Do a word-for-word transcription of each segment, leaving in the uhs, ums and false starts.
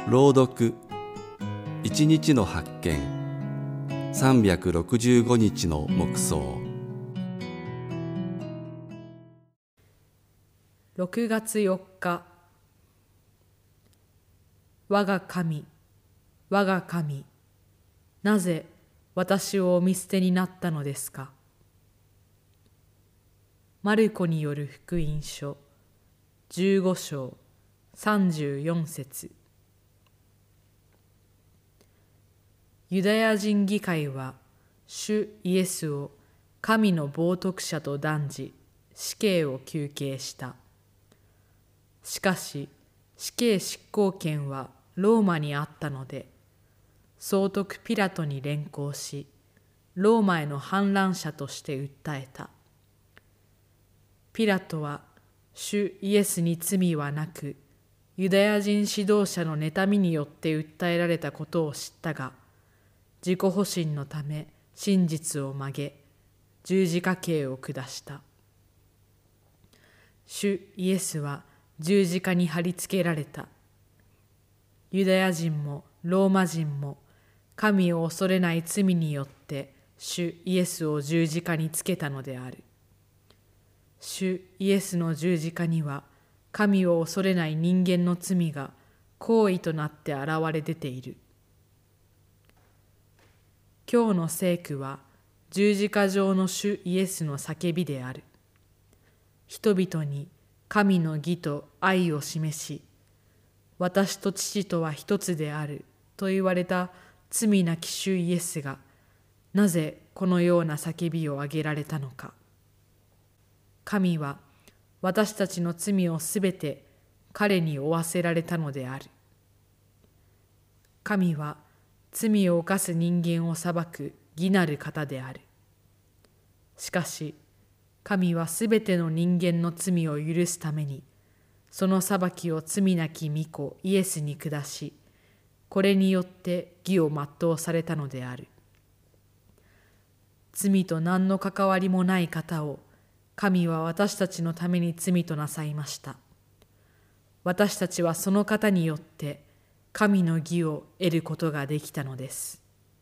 朗読一日の発見さんびゃくろくじゅうごにちの黙想。 ろくがつよっか。我が神、我が神、なぜ私をお見捨てになったのですか。マルコによる福音書じゅうごしょうさんじゅうよんせつ。ユダヤ人議会は主イエスを神の冒涜者と断じ、死刑を求刑した。しかし死刑執行権はローマにあったので、総督ピラトに連行し、ローマへの反乱者として訴えた。ピラトは主イエスに罪はなく、ユダヤ人指導者の妬みによって訴えられたことを知ったが、自己保身のため真実を曲げ、十字架刑を下した。主イエスは十字架に貼り付けられた。ユダヤ人もローマ人も神を恐れない罪によって主イエスを十字架につけたのである。主イエスの十字架には神を恐れない人間の罪が行為となって現れ出ている。今日の聖句は十字架上の主イエスの叫びである。人々に神の義と愛を示し、私と父とは一つであると言われた罪なき主イエスが、なぜこのような叫びを上げられたのか。神は私たちの罪をすべて彼に負わせられたのである。神は罪を犯す人間を裁く義なる方である。しかし、神はすべての人間の罪を許すために、その裁きを罪なき御子イエスに下し、これによって義を全うされたのである。罪と何の関わりもない方を、神は私たちのために罪となさいました。私たちはその方によって、神の義を得ることができたのです。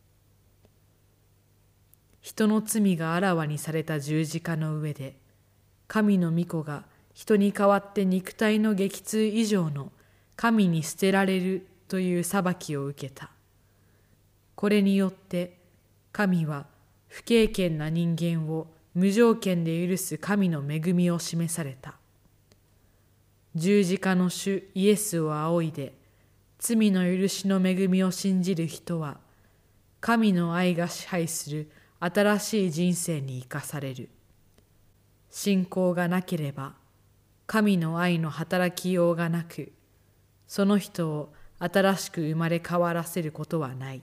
人の罪があらわにされた十字架の上で、神の御子が人に代わって肉体の激痛以上の神に捨てられるという裁きを受けた。これによって神は不敬虔な人間を無条件で許す神の恵みを示された。十字架の主イエスを仰いで、罪の許しの恵みを信じる人は、神の愛が支配する新しい人生に生かされる。信仰がなければ、神の愛の働きようがなく、その人を新しく生まれ変わらせることはない。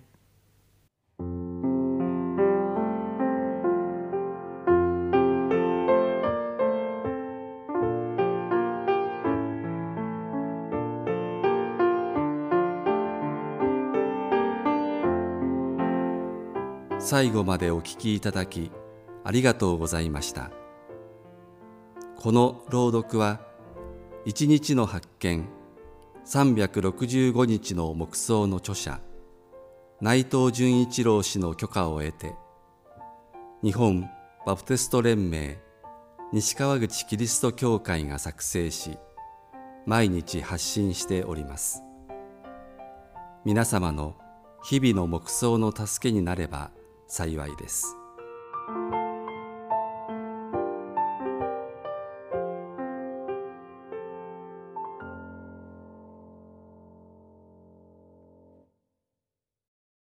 最後までお聞きいただきありがとうございました。この朗読は一日の発見さんびゃくろくじゅうごにちの黙想の著者内藤純一郎氏の許可を得て、日本バプテスト連盟西川口キリスト教会が作成し、毎日発信しております。皆様の日々の黙想の助けになれば幸いです。